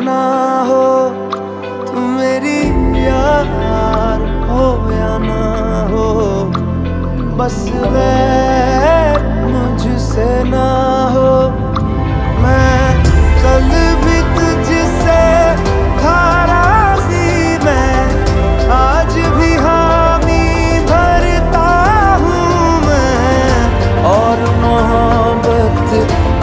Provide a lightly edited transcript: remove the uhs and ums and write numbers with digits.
ना हो, तू मेरी यार हो या ना हो, बस